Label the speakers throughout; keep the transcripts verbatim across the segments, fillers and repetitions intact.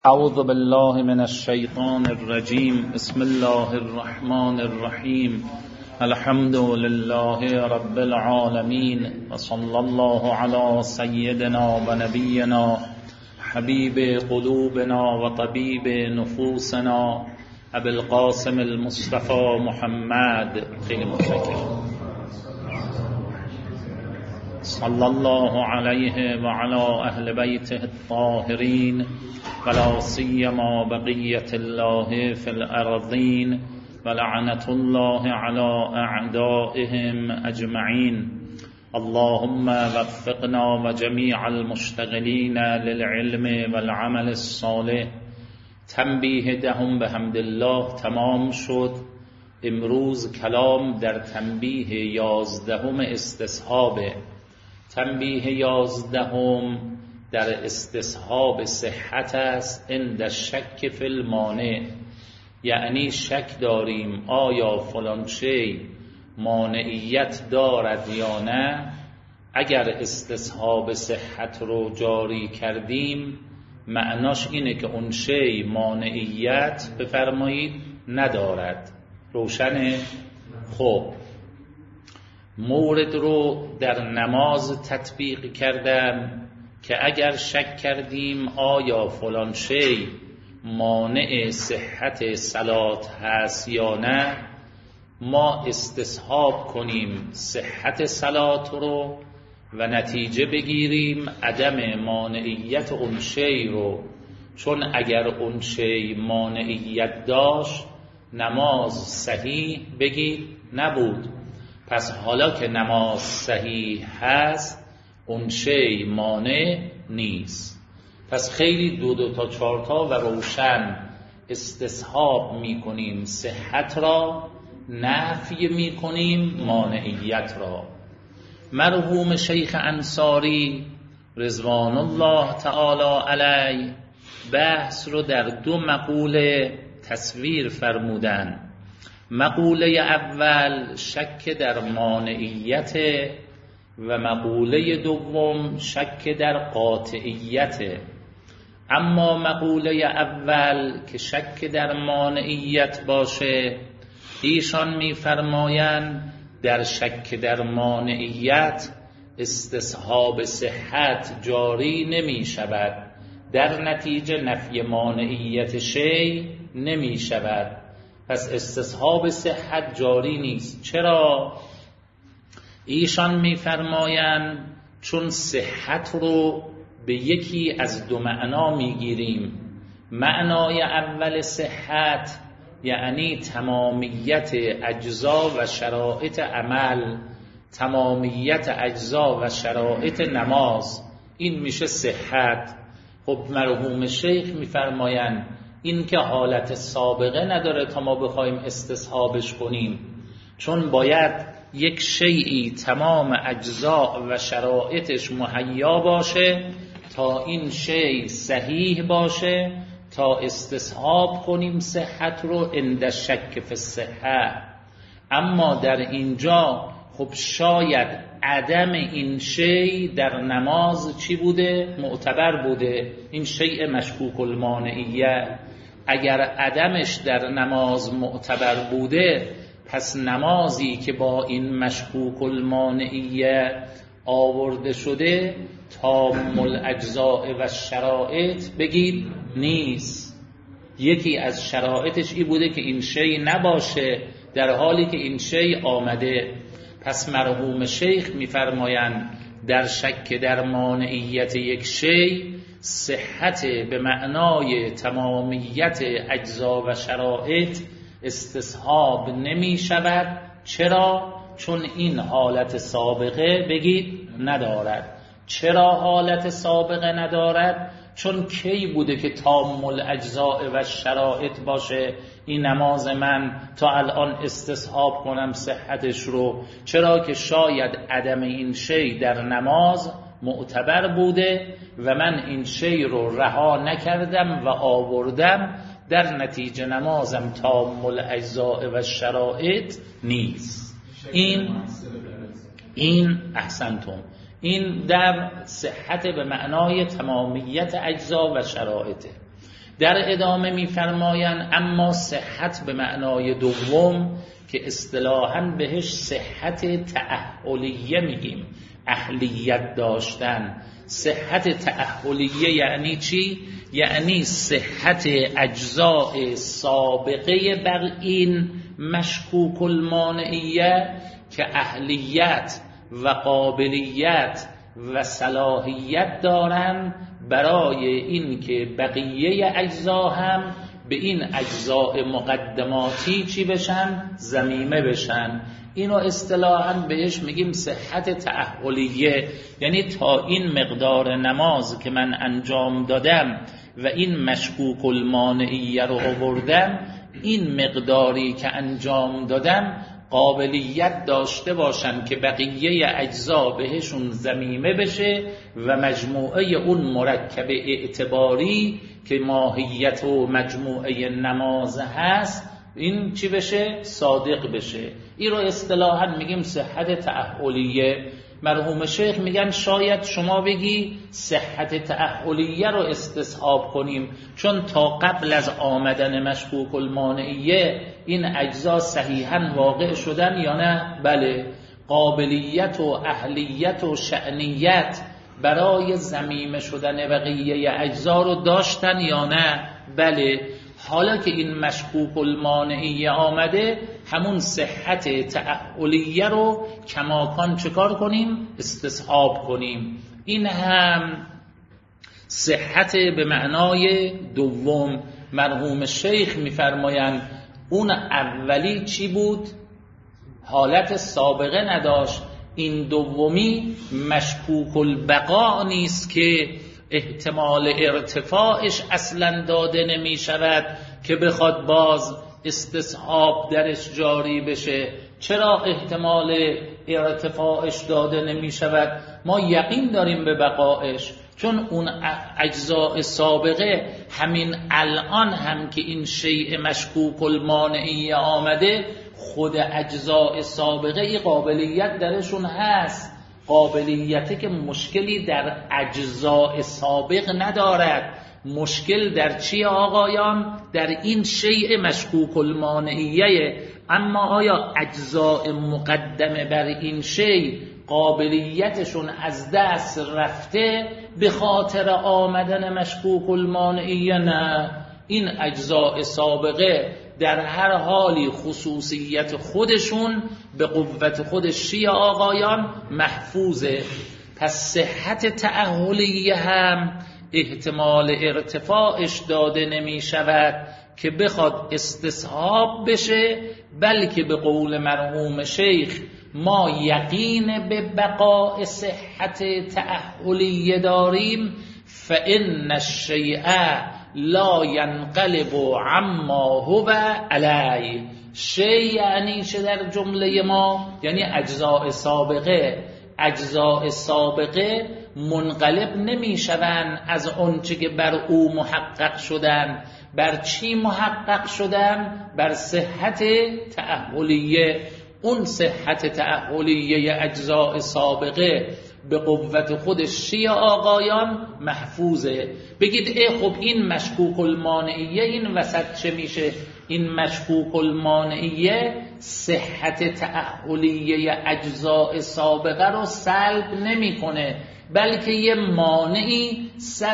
Speaker 1: اعوذ بالله من الشیطان الرجیم. بسم الله الرحمن الرحیم. الحمد لله رب العالمین و صلی الله علی سیدنا و نبینا حبیب قلوبنا و طبیب نفوسنا ابی القاسم المصطفى محمد. خیلی متشکرم. صلی الله علیه و علی اهل بیته الطاهرین ولا سیما بقیت الله فی الارضین ولعنة الله علی اعدائهم اجمعین. اللهم وفقنا و جمیع المشتغلین للعلم والعمل الصالح. تنبیه دهم بحمد الله تمام شد. امروز کلام در تنبیه یازدهم استصحاب. تنبیه یازدهم در استصحاب صحت است عند شک فی المانع، یعنی شک داریم آیا فلان شی مانعیت دارد یا نه. اگر استصحاب صحت رو جاری کردیم معناش اینه که اون شی مانعیت بفرمایید ندارد. روشنه؟ خب مورد رو در نماز تطبیق کردم که اگر شک کردیم آیا فلان شی مانع صحت صلات هست یا نه، ما استصحاب کنیم صحت صلات رو و نتیجه بگیریم عدم مانعیت اون شی رو، چون اگر اون شی مانعیت داشت نماز صحیح بگید نبود. پس حالا که نماز صحیح هست اون شی مانع نیست. پس خیلی دو دو تا چهار تا و روشن استصحاب می کنیم صحت را، نفی می کنیم مانعیت را. مرحوم شیخ انصاری رضوان الله تعالی علیه بحث رو در دو مقوله تصویر فرمودن. مقوله اول شک در مانعیت و مقوله دوم شک در قاطعیت. اما مقوله اول که شک در مانعیت باشه، ایشان می‌فرمایند در شک در مانعیت استصحاب صحت جاری نمی شود، در نتیجه نفی مانعیت شی نمی شود. پس استصحاب صحت جاری نیست. چرا؟ ایشان می‌فرمایند چون صحت رو به یکی از دو معنا میگیریم. معنای اول صحت یعنی تمامیت اجزا و شرایط عمل، تمامیت اجزا و شرایط نماز، این میشه صحت. خب مرحوم شیخ می‌فرمایند این که حالت سابقه نداره تا ما بخوایم استصحابش کنیم، چون باید یک شیئی تمام اجزا و شرایطش مهیا باشه تا این شیء صحیح باشه تا استصحاب کنیم صحت رو عند شک فی الصحه. اما در اینجا خب شاید عدم این شیء در نماز چی بوده؟ معتبر بوده، این شیء مشکوک المانعیه. اگر عدمش در نماز معتبر بوده، پس نمازی که با این مشکوک المانعیه آورده شده تام الاجزاء و شرایط بگید نیست. یکی از شرایطش این بوده که این شی نباشه در حالی که این شی آمده. پس مرحوم شیخ میفرمایند در شک در مانعیت یک شی صحت به معنای تمامیت اجزا و شرایط استصحاب نمی شود. چرا؟ چون این حالت سابقه بگید ندارد. چرا حالت سابقه ندارد؟ چون کی بوده که تام الاجزاء و شرایط باشه این نماز من تا الان استصحاب کنم صحتش رو؟ چرا که شاید عدم این شی در نماز معتبر بوده و من این شی رو رها نکردم و آوردم، در نتیجه نمازم تام الاجزاء و شرایط نیست. این این احسنتم این در صحت به معنای تمامیت اجزا و شرایطه. در ادامه میفرمایند اما صحت به معنای دوم که اصطلاحاً بهش صحت تأهلیه میگیم، اهلیت داشتن. صحت تأهلیه یعنی چی؟ یعنی صحت اجزاء سابقه بر این مشکوک المانعیه که اهلیت و قابلیت و صلاحیت دارن برای این که بقیه اجزا هم به این اجزاء مقدماتی چی بشن؟ ضمیمه بشن. اینو اصطلاحاً بهش میگیم صحت تأهلیه. یعنی تا این مقدار نماز که من انجام دادم و این مشکوک المانعیه رو آوردم، این مقداری که انجام دادم قابلیت داشته باشن که بقیه اجزا بهشون ضمیمه بشه و مجموعه اون مرکب اعتباری که ماهیت و مجموعه نماز هست این چی بشه؟ صادق بشه. این رو اصطلاحاً میگیم صحت تأهلیه. مرحوم شیخ میگن شاید شما بگی صحت تأهلیه رو استصحاب کنیم چون تا قبل از آمدن مشکوک المانعیه این اجزا صحیحاً واقع شدن یا نه؟ بله. قابلیت و اهلیت و شأنیت برای ضمیمه شدن بقیه اجزا رو داشتن یا نه؟ بله. حالا که این مشکوک المانعیه آمده همون صحت تأهلیه رو کماکان چکار کنیم؟ استصحاب کنیم. این هم صحت به معنای دوم. مرحوم شیخ میفرمایند اون اولی چی بود؟ حالت سابقه نداشت. این دومی مشکوک البقا نیست که احتمال ارتفاعش اصلا داده نمی شود که بخواد باز استصحاب درش جاری بشه. چرا احتمال ارتفاعش داده نمی شود؟ ما یقین داریم به بقایش، چون اون اجزاء سابقه همین الان هم که این شیء مشکوک المانعی آمده خود اجزاء سابقه ای قابلیت درشون هست. قابلیتی که مشکلی در اجزاء سابق ندارد. مشکل در چی آقایان؟ در این شیء مشکوک المانعیه. اما آیا اجزاء مقدمه بر این شیء قابلیتشون از دست رفته به خاطر آمدن مشکوک المانعیه؟ نه. این اجزاء سابقه در هر حالی خصوصیت خودشون به قوت خودشی آقایان محفوظه. پس صحت تأهلیه هم احتمال ارتفاعش داده نمی شود که بخواد استصحاب بشه، بلکه به قول مرحوم شیخ ما یقین به بقاء صحت تأهلیه داریم. فإن الشیء لا ینقلب عما هو علی. شیء یعنی چه در جمله ما؟ یعنی اجزاء سابقه. اجزاء سابقه منقلب نمی شوند از آنچه که بر او محقق شدن. بر چی محقق شدن؟ بر صحت تأهلیه. اون صحت تأهلیه اجزاء سابقه به قوت خودش چی آقایان؟ محفوظه. بگید ای خب این مشکوک المانعیه این وسط چه میشه؟ این مشکوک المانعیه صحت تأهلیه اجزاء سابقه رو سلب نمیکنه، بلکه یه مانعی سر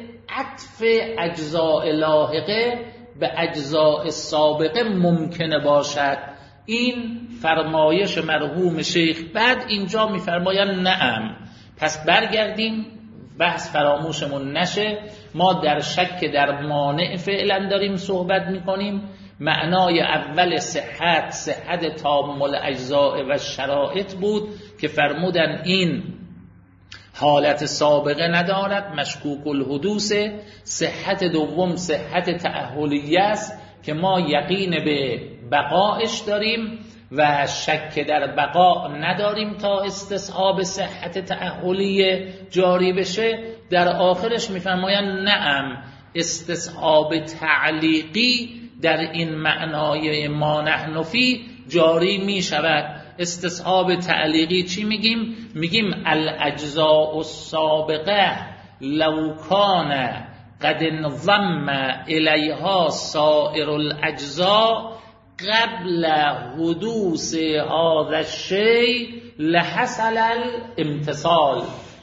Speaker 1: عطف اجزاء لاحقه به اجزاء سابقه ممکنه باشد. این فرمایش مرحوم شیخ. بعد اینجا میفرمایند نعم. پس برگردیم بحث فراموشمون نشه. ما در شک در مانع فعلا داریم صحبت میکنیم. معنای اول صحت صحت تام الاجزاء و شرایط بود که فرمودن این حالت سابقه ندارد، مشکوک الحدوث. صحت دوم صحت تأهلیه است که ما یقین به بقایش داریم و شک در بقا نداریم تا استصحاب صحت تأهلیه جاری بشه. در آخرش میفرمایند نعم، استصحاب تعلیقی در این معنای ما نحن فی جاری می شود. استصحاب تعلیقی چی میگیم؟ میگیم الاجزاء السابقه لو کان قد انضم الیها سائر الاجزاء قبل حدوث هذا الشیء لحصل الامتصال.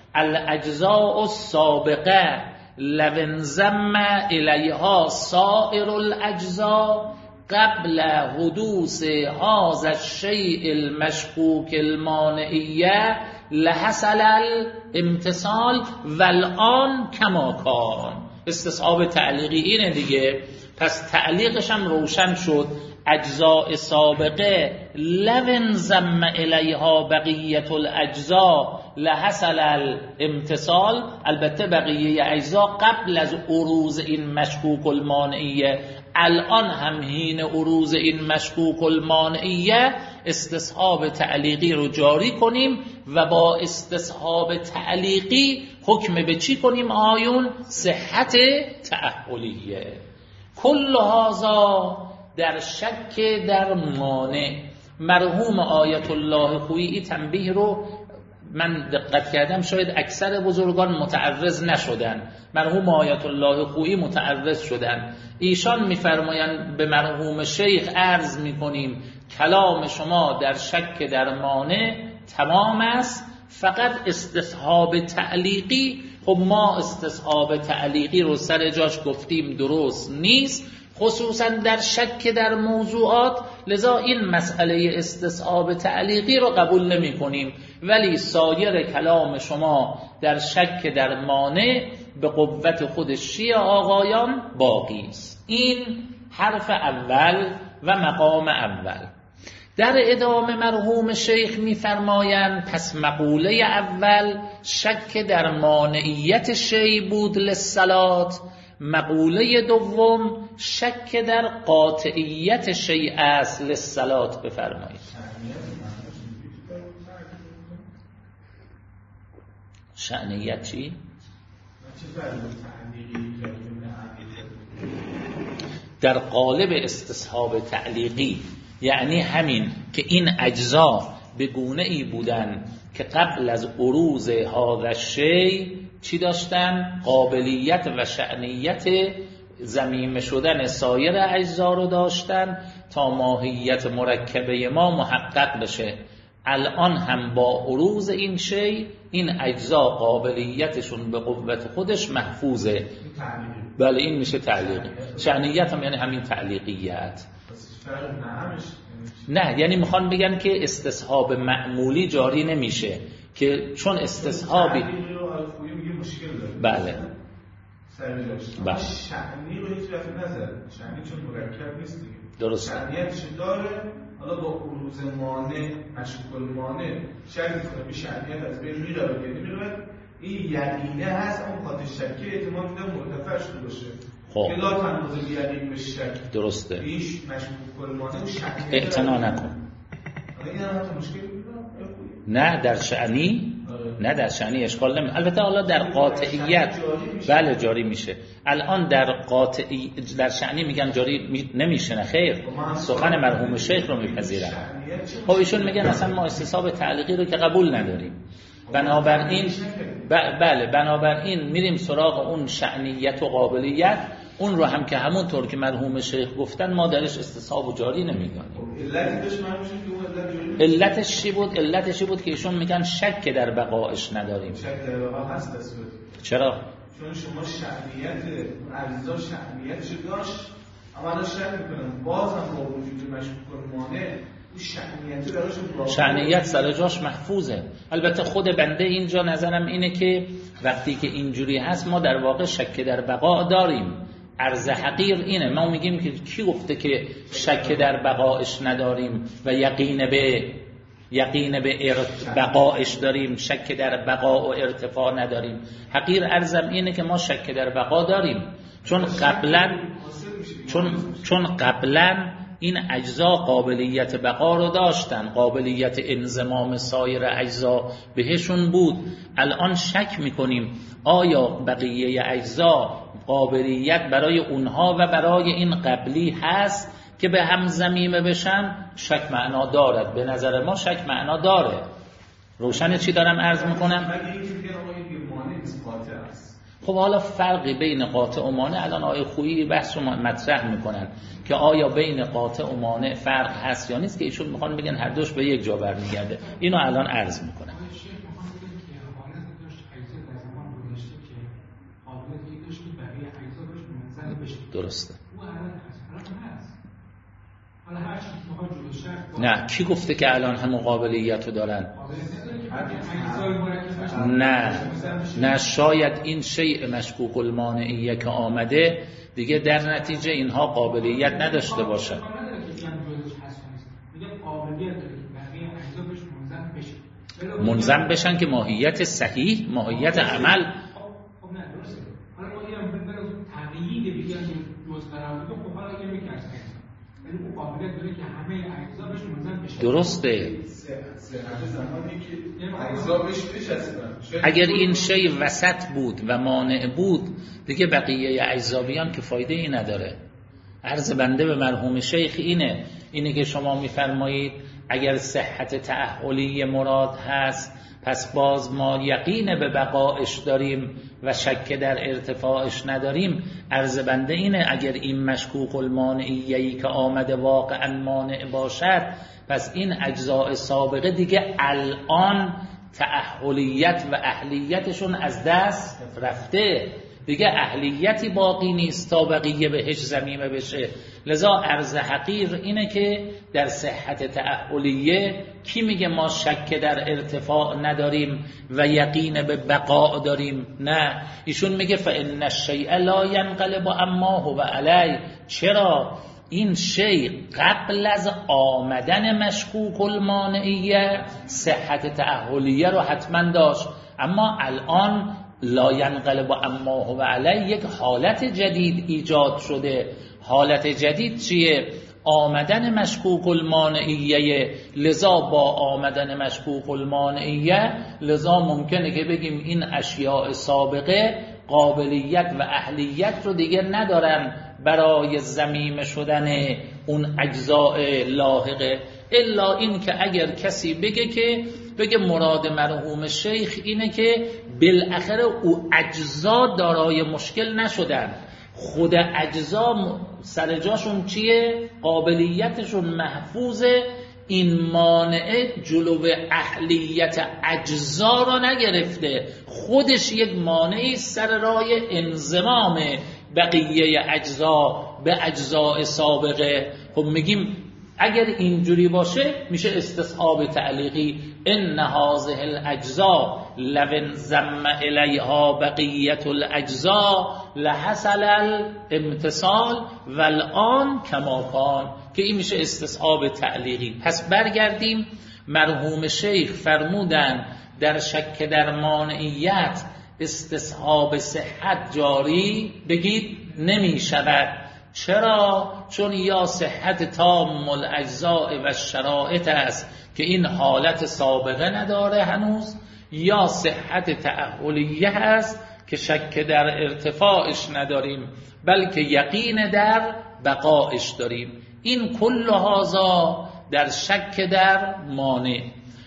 Speaker 1: الاجزاء السابقه لو انضم الیها سائر الاجزاء قبل حدوث هذا الشیء المشکوک المانعیه لحصل الامتصال والآن کما کان. استصحاب تعلیقی اینه دیگه. پس تعلیقش هم روشن شد. اجزاء سابقه لو انضم الیها بقیه الاجزاء لحصل الامتصال. البته بقیه اجزا قبل از عروض این مشکوک المانعیه. الان هم حین عروض این مشکوک المانعیه استصحاب تعلیقی رو جاری کنیم و با استصحاب تعلیقی حکم به چی کنیم آیون؟ صحت تأهلیه. کل هذا در شک در مانع. مرحوم آیت الله خویی تنبیه رو من دقت کردم شاید اکثر بزرگان متعرض نشدن. مرحوم آیت الله خویی متعرض شدن. ایشان میفرمایند به مرحوم شیخ عرض میکنیم کلام شما در شک در مانع تمام است، فقط استصحاب تعلیقی، خب ما استصحاب تعلیقی رو سر جاش گفتیم درست نیست، خصوصا در شک در موضوعات، لذا این مسئله استصحاب تعلیقی رو قبول نمی کنیم، ولی سایر کلام شما در شک در مانع به قوت خود شیعه آقایان باقی است. این حرف اول و مقام اول. در ادامه مرحوم شیخ می‌فرمایند پس مقوله اول شک در مانعیت شیء بود للصلات، مقوله دوم شک در قاطعیت شیء است للصلات. بفرمایید. شأنیت چی؟ در قالب استصحاب تعلیقی یعنی همین که این اجزا به گونه ای بودن که قبل از عروض هذا الشیء چی داشتن؟ قابلیت و شأنیت ضمیمه شدن سایر اجزا رو داشتن تا ماهیت مرکبه ما محقق بشه. الان هم با عروض این شیء این اجزا قابلیتشون به قوت خودش محفوظه. بله این میشه تعلیقی. شأنیت هم یعنی همین تعلیقیت. نه یعنی میخوان بگن که استصحاب معمولی جاری نمیشه که چون استصحابی بله
Speaker 2: بله شأنی رو هیچ وقت نزد. شأنی چون مرکب نیست دیگه.
Speaker 1: درست.
Speaker 2: شأنیتش داره، حالا با عروض مانع مشکوک المانع شک میکنه به شأنیت از بین میره و میره. این یقینه هست اما قاطع شکی احتمال میده مرتفع شده باشه.
Speaker 1: خب
Speaker 2: که لا تنوز یقین به شک.
Speaker 1: درسته.
Speaker 2: ایش مشکوک المانع و شأنیت
Speaker 1: اعتنا نکن.
Speaker 2: این هم حتی مشکل
Speaker 1: نه در شأنی نه در شأنی اشکال نمی. البته حالا در قاطعیت بله جاری میشه. الان در قاطعی در شأنی میگن جاری می... نمیشه. نه خیر، سخن مرحوم شیخ رو میپذیرن. خب ایشون میگن اصلا ما استصحاب تعلیقی رو که قبول نداریم، بنابراین ب... بله بنابراین میریم سراغ اون شأنیت و قابلیت، اون رو هم که همونطور که مرحوم شیخ گفتن ما درش استصحاب و جاری نمیدانیم. علتش چی بود؟ علتش چی بود که ایشون میگن شک در بقایش نداریم.
Speaker 2: شک در بقا هست اصلا.
Speaker 1: چرا؟
Speaker 2: چون شما شأنیت عریضا شأنیتش داشت، اما الان شک میکنم باز هم با وجود مشکوک المانع شأنیت براش
Speaker 1: شأنیت سر جاش محفوظه. البته خود بنده اینجا نظرم اینه که وقتی که اینجوری هست ما در واقع شک در بقا داریم. عرض حقیر اینه، ما میگیم که کی گفته که شک در بقایش نداریم و یقین به یقین به ارت... بقایش داریم، شک در بقا و ارتفاع نداریم. حقیر عرضم اینه که ما شک در بقا داریم چون قبلا چون چون قبلا این اجزا قابلیت بقا رو داشتن، قابلیت انضمام سایر اجزا بهشون بود. الان شک میکنیم آیا بقیه اجزا قابلیت برای اونها و برای این قبلی هست که به هم ضمیمه بشن؟ شک معنا دارد. به نظر ما شک معنا داره. روشنه چی دارم عرض میکنم؟ خب حالا فرقی بین قاطع و مانع، الان آیه خویی بحث رو مطرح میکنن که آیا بین قاطع و مانع فرق هست یا نیست، که ایشون میخوان بگن هر دوش به یک جا برمیگرده. اینو الان عرض میکنم. درسته. نه، کی گفته که الان هم قابلیت رو دارن؟ نه نه شاید این شیء مشکوک المانعیه که آمده دیگه در نتیجه اینها قابلیت نداشته باشن. منظم بشن که ماهیت صحیح، ماهیت عمل. درسته. اگر این شی وسط بود و مانع بود دیگه بقیه اجزا بیان که فایده ای نداره. عرض بنده به مرحوم شیخ اینه اینه که شما میفرمایید اگر صحت تأهلی مراد هست پس باز ما یقین به بقایش داریم و شک در ارتفاعش نداریم. عرض بنده اینه اگر این مشکوک المانعیه‌ای که آمده واقعا مانع باشد پس این اجزاء سابقه دیگه الان تأهلیت و اهلیتشون از دست رفته، دیگه اهلیتی باقی نیست تا بقیه بهش ضمیمه بشه. لذا عرض حقیر اینه که در صحت تأهلیه کی میگه ما شک در ارتفاع نداریم و یقین به بقا داریم؟ نه، ایشون میگه فإن الشیء لا ینقلب عما هو علی. چرا؟ این شیء قبل از آمدن مشکوک المانعیه صحت تأهلیه رو حتما داشت، اما الان لا ینقلب عما هو علی یک حالت جدید ایجاد شده. حالت جدید چیه؟ آمدن مشکوک المانعیه. لذا با آمدن مشکوک المانعیه لذا ممکنه که بگیم این اشیاء سابقه قابلیت و اهلیت رو دیگه ندارن برای ضمیمه شدن اون اجزاء لاحقه. الا این که اگر کسی بگه که بگه مراد مرحوم شیخ اینه که بالاخره او اجزا دارای مشکل نشدن، خود اجزا سر جاشون چیه؟ قابلیتشون محفوظه. این مانع جلو اهلیت اجزا را نگرفته، خودش یک مانعی سر راه انضمام بقیه اجزا به اجزاء سابقه. خب میگیم اگر اینجوری باشه میشه استصحاب تعلیقی ان هذه الاجزاء لو انضم الیها بقیه الاجزاء لحصل الامتصال والآن کما کان، که این میشه استصحاب تعلیقی. پس برگردیم، مرحوم شیخ فرمودن در شک در مانعیت استصحاب صحت جاری بگید نمی شود. چرا؟ چون یا صحت تام الاجزاء و شرایط است که این حالت سابقه نداره هنوز، یا صحت تأهلیه است که شک در ارتفاعش نداریم بلکه یقین در بقایش داریم. این کل هذا در شک در مانع.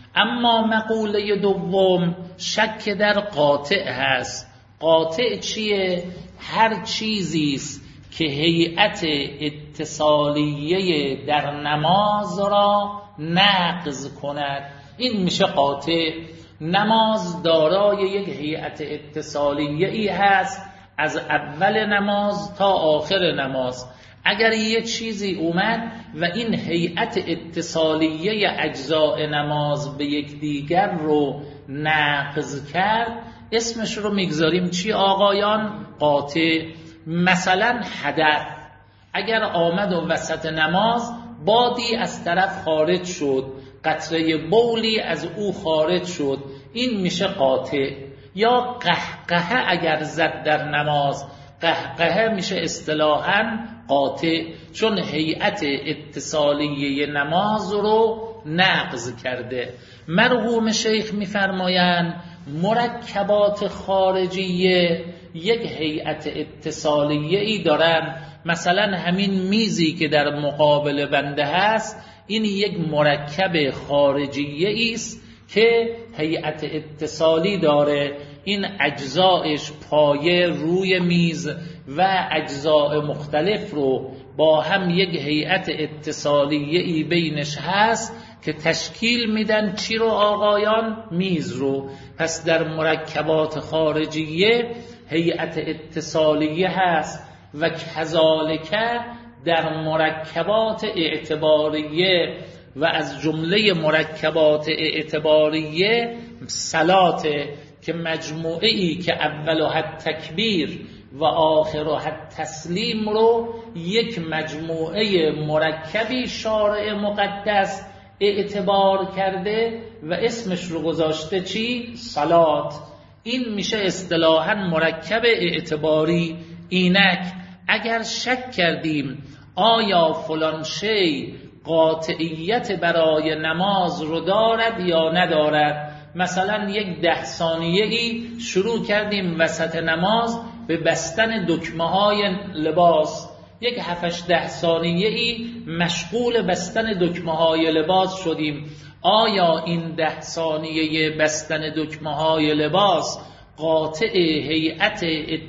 Speaker 1: اما مقوله دوم شک در قاطع هست. قاطع چیه؟ هر چیزی است که هیئت اتصالیه در نماز را نقض کند، این میشه قاطع. نماز دارای یک هیئت اتصالیه ای هست از اول نماز تا آخر نماز. اگر یه چیزی اومد و این هیئت اتصالیه اجزاء نماز به یک دیگر رو نقض کرد، اسمش رو میگذاریم چی آقایان؟ قاطع. مثلا حدث اگر آمد و وسط نماز بادی از طرف خارج شد، قطره بولی از او خارج شد، این میشه قاطع. یا قهقه اگر زد در نماز، قهقه میشه اصطلاحاً قاطع، چون هیئت اتصالیه نماز رو نقض کرده. مرحوم شیخ میفرمایند مرکبات خارجیه یک هیئت اتصالیه ای دارن. مثلا همین میزی که در مقابل بنده هست این یک مرکب خارجیه است که هیئت اتصالی داره. این اجزایش پایه روی میز و اجزای مختلف رو با هم یک هیئت اتصالیه‌ای بینش هست که تشکیل میدن چی رو آقایان؟ میز رو. پس در مرکبات خارجیه هیئت اتصالیه هست و کذالک در مرکبات اعتباریه و از جمله مرکبات اعتباریه صلاته که مجموعه‌ای که اولها تکبیر و آخرها تسلیم رو یک مجموعه مرکبی شارع مقدس اعتبار کرده و اسمش رو گذاشته چی؟ صلات. این میشه اصطلاحاً مرکب اعتباری. اینک اگر شک کردیم آیا فلان شی قاطعیت برای نماز رو دارد یا ندارد، مثلا یک ده ثانیه ای شروع کردیم وسط نماز به بستن دکمه های لباس، یک هفتش ده ثانیه ای مشغول بستن دکمه های لباس شدیم، آیا این ده ثانیه بستن دکمه های لباس قاطع هیئت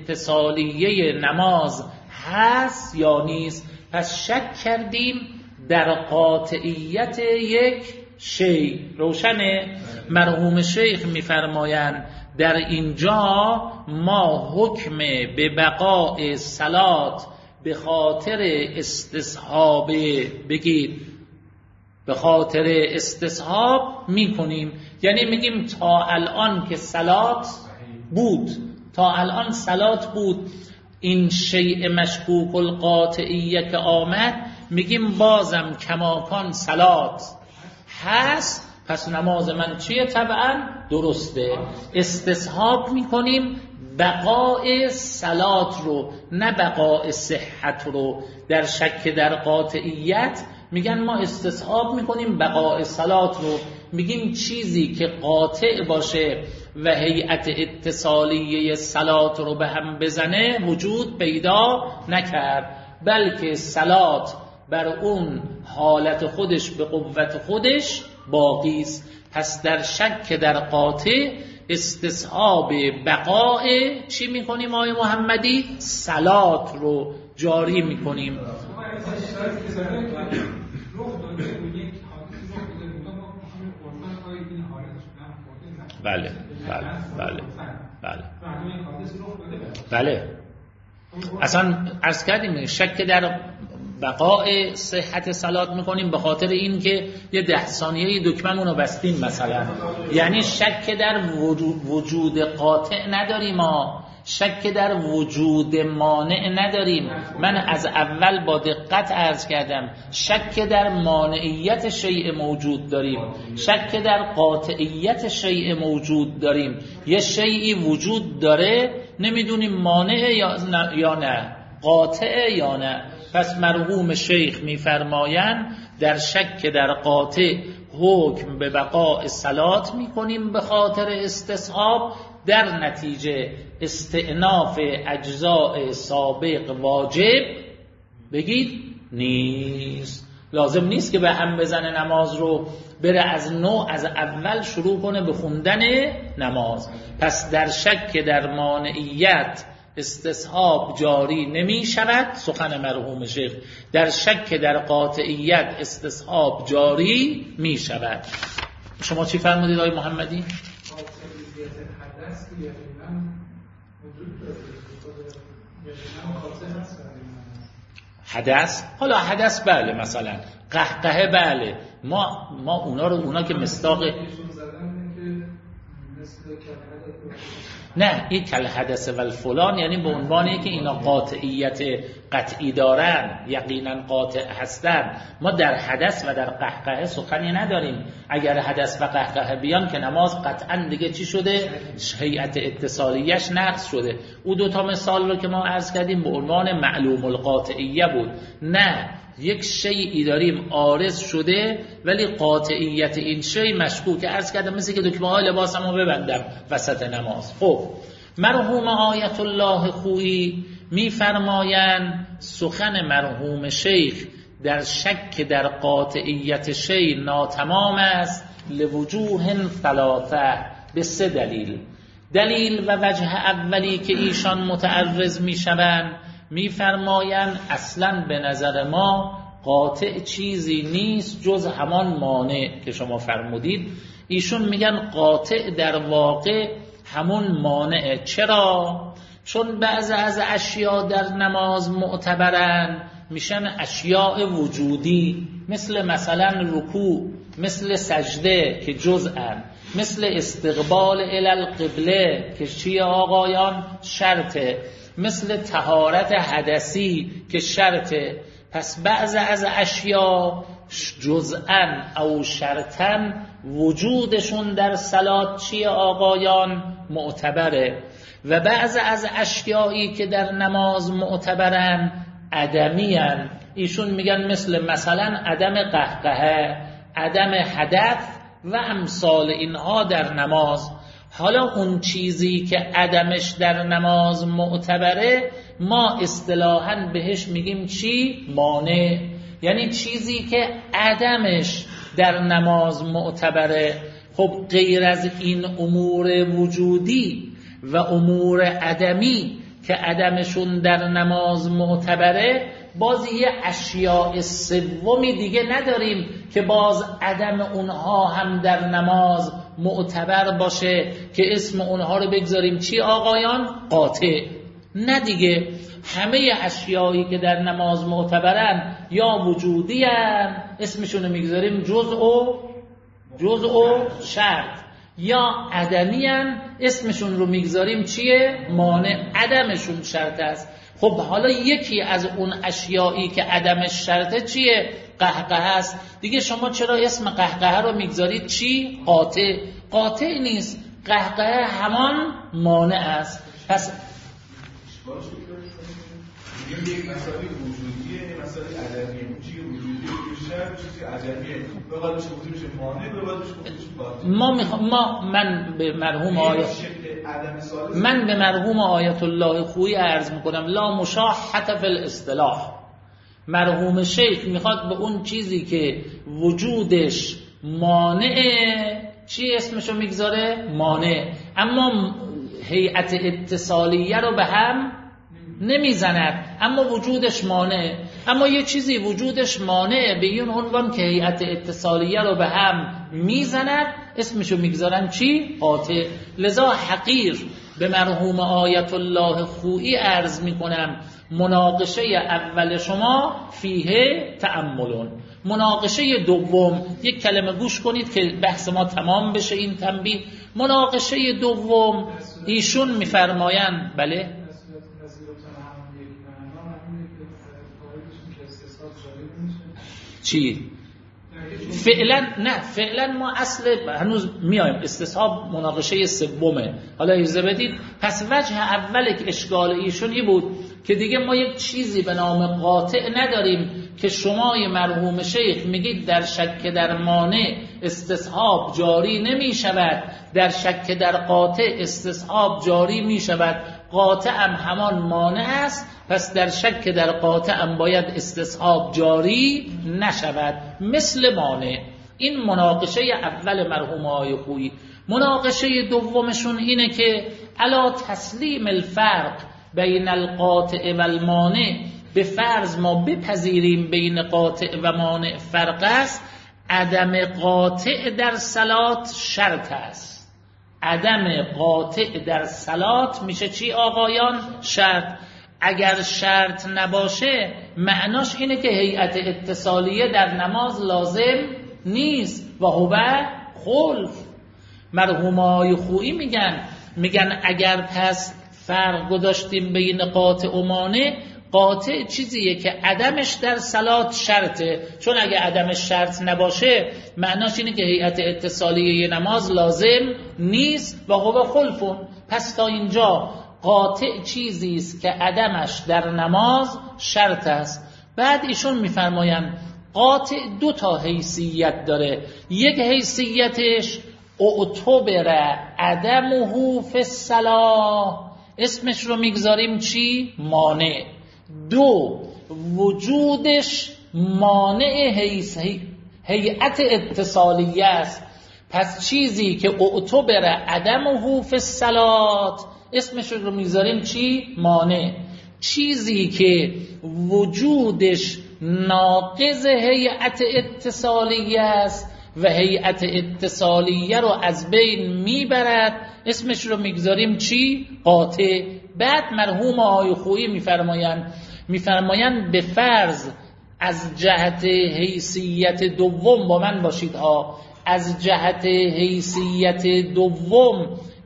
Speaker 1: اتصالیه نماز هست یا نیست؟ پس شک کردیم در قاطعیت یک شی. روشنه؟ مرحوم شیخ میفرمایند در اینجا ما حکم به بقاء صلات به خاطر استصحاب، بگید به خاطر استصحاب میکنیم، یعنی میگیم تا الان که صلات بود، تا الان صلات بود، این شیء مشکوک القاطعیه که آمد میگیم بازم کماکان صلات هست، پس نماز من چیه؟ طبعا درسته. استصحاب میکنیم بقاء صلات رو، نه بقاء صحت رو. در شک در قاطعیت میگن ما استصحاب میکنیم بقاء صلات رو، میگیم چیزی که قاطع باشه و هیئت اتصالیه صلات رو به هم بزنه وجود پیدا نکرد، بلکه صلات بر اون حالت خودش به قوت خودش باقی است. پس در شک در قاطع استصحاب بقاء چی میکنیم آقای محمدی؟ صلات رو جاری میکنیم. بله بله بله بله بله اصلا عرض کردیم شک در بقاء صحت صلات میکنیم به خاطر این که یه ده ثانیه دکممون رو بستیم مثلا، یعنی شک در وجود قاطع نداریم، ما شک در وجود مانع نداریم. من از اول با دقت عرض کردم شک در مانعیت شیء موجود داریم، شک در قاطعیت شیء موجود داریم. یه شیئی وجود داره نمیدونیم مانع یا نه، قاطع یا نه. پس مرحوم شیخ میفرمایند در شک در قاطع حکم به بقاء صلات میکنیم به خاطر استصحاب، در نتیجه استئناف اجزاء سابق واجب بگید نیست. لازم نیست که به هم بزنه نماز رو، بره از نو از اول شروع کنه به خوندن نماز. پس در شک در مانعیت استصحاب جاری نمی شود، سخن مرحوم شیخ. در شک در قاطعیت استصحاب جاری می شود. شما چی فرمودید آقای محمدی؟ حدث، حالا حدث بله، مثلا قهقهه بله، ما ما اونا رو اونا که مصداق نه این کل حدث و الفلان یعنی به عنوانی که اینا قاطعیت قطعی دارن، یقینا قاطع هستن. ما در حدث و در قهقهه سخنی نداریم. اگر حدث و قهقهه بیان که نماز قطعا دیگه چی شده؟ هیئت اتصالیش نقص شده. او دوتا مثال رو که ما عرض کردیم به عنوان معلوم القاطعیه بود. نه، یک شیئی داریم عارض شده ولی قاطعیت این شی مشکوک. عرض کردم مثل که دکمه های لباسمو ببندم وسط نماز. خب مرحوم آیت الله خویی میفرمایند سخن مرحوم شیخ در شک در قاطعیت شی ناتمام است لوجوه ثلاثه، به سه دلیل. دلیل و وجه اولی که ایشان متعرض میشوند، میفرمایند اصلا به نظر ما قاطع چیزی نیست جز همان مانع که شما فرمودید. ایشون میگن قاطع در واقع همون مانعه. چرا؟ چون بعض از اشیاء در نماز معتبرن، میشن اشیاء وجودی، مثل مثلا رکوع، مثل سجده که جزءن، مثل استقبال الی القبله که چیه آقایان؟ شرطه، مثل طهارت حدثی که شرطه. پس بعض از اشیاء جزءن او شرطن وجودشون در صلات چیه آقایان؟ معتبره. و بعض از اشیایی که در نماز معتبرن عدمیان. ایشون میگن مثل مثلا عدم قهقهه، عدم حدث و امثال اینها در نماز. حالا اون چیزی که عدمش در نماز معتبره ما اصطلاحاً بهش میگیم چی؟ مانع. یعنی چیزی که عدمش در نماز معتبره. خب غیر از این امور وجودی و امور عدمی که عدمشون در نماز معتبره، باز یه اشیاء سومی دیگه نداریم که باز عدم اونها هم در نماز معتبر باشه که اسم اونها رو بگذاریم چی آقایان؟ قاطع. نه دیگه، همه اشیایی که در نماز معتبرن یا وجودی هن، اسمشون رو میگذاریم جزء و جزء و شرط، یا عدمی هن، اسمشون رو میگذاریم چیه؟ مانع. عدمشون شرط است. خب حالا یکی از اون اشیایی که عدمش شرطه چیه؟ قهقه است. دیگه شما چرا اسم قهقه رو میگذارید چی؟ قاطع. قاطع نیست، قهقه همان مانع است. پس
Speaker 2: یک مسئله وجودیه، یک مسئله عدمیه. اون چیزی وجودیه که شرط، چیزی عدمیه. به قدرش گفته میشه مانع، به قدرش گفته میشه قاطع.
Speaker 1: ما میخوام ما من به مرحوم آیت من به مرحوم آیت الله خویی عرض میکنم لا مشاحة فی الاصطلاح. مرحوم شیخ میخواد به اون چیزی که وجودش مانعه چی اسمشو میگذاره؟ مانع. اما هیئت اتصالیه رو به هم نمیزند، اما وجودش مانع. اما یه چیزی وجودش مانع به این عنوان که هیئت اتصالیه رو به هم میزند، اسمشو میگذارن چی؟ قاطع. لذا حقیر به مرحوم آیت الله خویی عرض میکنم مناقشه اول شما فیه تأملون. مناقشه دوم، یک کلمه گوش کنید که بحث ما تمام بشه این تنبیه. مناقشه دوم ایشون میفرمایند بله چی؟ فعلا نه، فعلا ما اصل هنوز میایم استصحاب مناقشه سومه. حالا اجازه بدید. پس وجه اوله که اشکال ایشون ای بود که دیگه ما یک چیزی به نام قاطع نداریم که شمای مرحوم شیخ میگید در شک در مانع استصحاب جاری نمی شود، در شک در قاطع استصحاب جاری می شود. قاطع هم همان مانع است، پس در شک در قاطع هم باید استصحاب جاری نشود مثل مانع. این مناقشه اول مرحوم آقای خویی. مناقشه دومشون اینه که علا تسلیم الفرق بین القاطع و المانع، به فرض ما بپذیریم بین قاطع و مانع فرق است، عدم قاطع در صلات شرط است. عدم قاطع در صلات میشه چی آقایان؟ شرط. اگر شرط نباشه معناش اینه که هیئت اتصالیه در نماز لازم نیست و هو خلف. مرحوم آقای خویی میگن میگن اگر پس فرق گذاشتیم بین قاطع و مانع، قاطع چیزیه که عدمش در صلات شرطه، چون اگه عدمش شرط نباشه معناش اینه که هیئت اتصالیه نماز لازم نیست و هو خلفون. پس تا اینجا قاطع چیزی است که عدمش در نماز شرط است. بعد ایشون میفرمایند قاطع دو تا حیثیت داره. یک حیثیتش اعتبر عدمه فی الصلاة، اسمش رو میگذاریم چی؟ مانع. دو، وجودش مانع هیئت اتصالیه است. پس چیزی که اعتبر عدمه فی الصلات اسمش رو میذاریم چی؟ مانع. چیزی که وجودش ناقض هیئت اتصالیه است و هیئت اتصالیه رو از بین میبرد اسمش رو میگذاریم چی؟ قاطع. بعد مرحوم آقای خویی میفرمایند میفرمایند به فرض از جهت حیثیت دوم، با من باشید ها، از جهت حیثیت دوم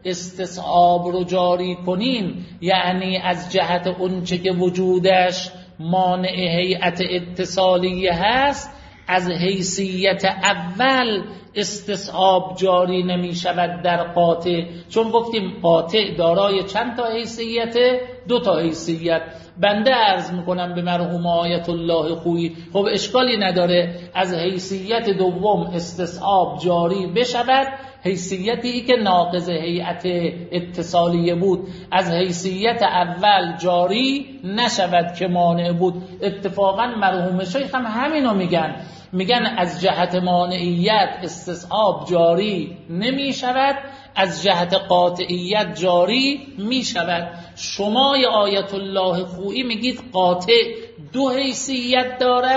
Speaker 1: استصحاب رو جاری کنیم، یعنی از جهت اونچه که وجودش مانع هیئت اتصالیه هست، از حیثیت اول استصحاب جاری نمی شود در قاطع، چون گفتیم قاطع دارای چند تا حیثیت؟ دو تا حیثیت. بنده عرض میکنم به مرحوم آیت الله خویی، خب اشکالی نداره از حیثیت دوم استصحاب جاری بشود، حیثیتی که ناقض هیئت اتصالیه بود از حیثیت اول جاری نشود که مانع بود. اتفاقا مرحوم شیخ هم همینو میگن، میگن از جهت مانعیت استصحاب جاری نمی شود، از جهت قاطعیت جاری می شود. شما آیت الله خویی میگید قاطع دو حیثیت دارد،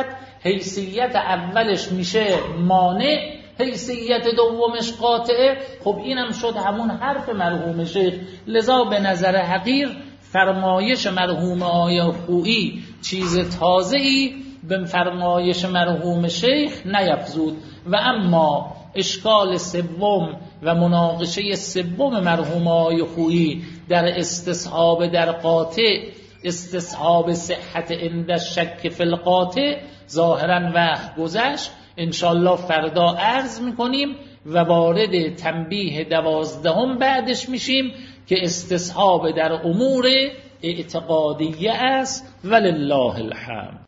Speaker 1: حیثیت اولش میشه مانع، حیثیت دومش قاطعه. خب اینم شد همون حرف مرحوم شیخ. لذا به نظر حقیر فرمایش مرحوم آیه خویی چیز تازه‌ای به فرمایش مرحوم شیخ نیفزود. و اما اشکال سوم و مناقشه سوم مرحوم آیه خویی در استصحاب در قاطع، استصحاب صحت عند الشک فی القاطع، ظاهرا وقت گذشت، انشالله فردا عرض میکنیم و وارد تنبیه دوازدهم بعدش میشیم که استصحاب در امور اعتقادیه است. ولله الحمد.